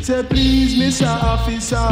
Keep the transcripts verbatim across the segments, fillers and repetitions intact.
Say please, Mister Officer,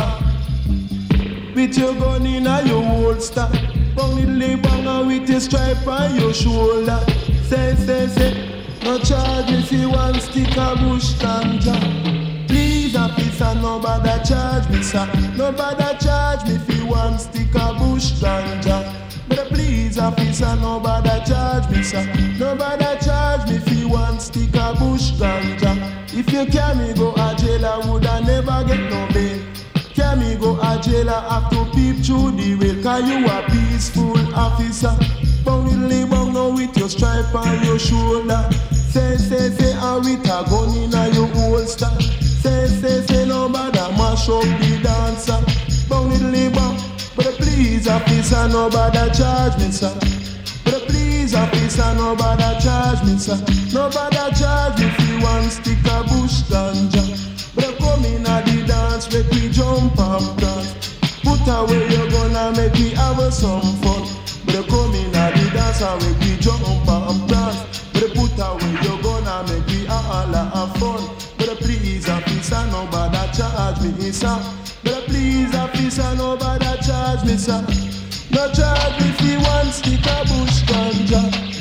with your gun in your holster, bang it bang with your stripe on your shoulder. Say, say, say, no charge me for one stick of bush ganja. Please, officer, nobody charge me, sir. Nobody charge me for one stick of bush ganja. But please, officer, nobody charge me, sir. Nobody charge me for one stick of bush ganja. If you can me go a jail, I woulda never get no bail. Can me go a jail, I have to peep through the rail. Cause you a peaceful officer. Bang it bang now with your stripe on your shoulder. Say, say, say, and with a gun in your holster. Say, say, say, nobody mash up the dancer. Bang it bang. But please, officer, nobody charge me, sir. But please, officer, nobody charge me, sir. Nobody charge me for one stick of bush ganja. But come in at the dance, make me jump and dance. Put away your gun and make me have some fun. But come in at the dance and make me jump and dance. But put away your gun and make me all have fun. But please, officer, nobody charge me, sir. But please, officer, nobody charge me, sir. No charge me for one stick of bush ganja.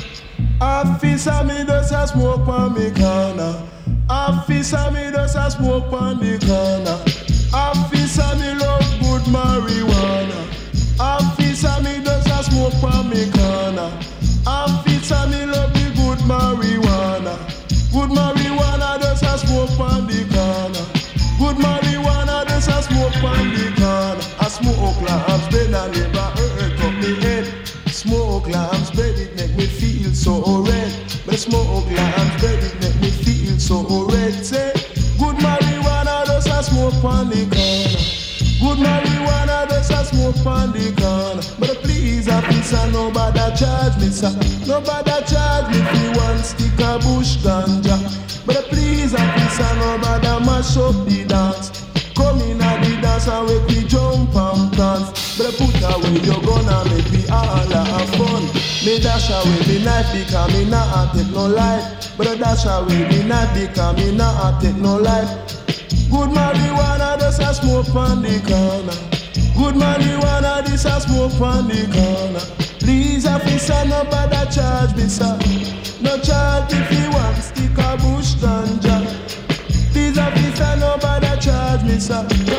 Officer, me does a smoke on me corner. Officer, me does a smoke on the corner. Officer, me love good marijuana. Officer, me does a smoke on me corner. Officer, me love the good marijuana. Good marijuana does a smoke on the corner. Good marijuana does a smoke on the corner. I smoke lamps, bed and never hurt up me head. Smoke lamps, bed, it make me feel so red. But smoke lamps, bed, it make me feel so red. Say, good marijuana does a smoke on the corner. Good marijuana does a smoke on the corner. But please, officer, nobody charge me, sir. Nobody charge me for one stick of bush ganja. But please, officer, nobody mash up the dance. Come in at the dance and make me jump and dance. But put away your gun and make me all have fun. Me dash away me knife because me not take no life. But dash away me knife because me not take no life. Good marijuana does a smoke on the corner. Good marijuana this a smoke on the corner. Please, officer, nobody charge me, sir. No charge me for one stick of bush ganja. Please, officer, nobody charge me, sir.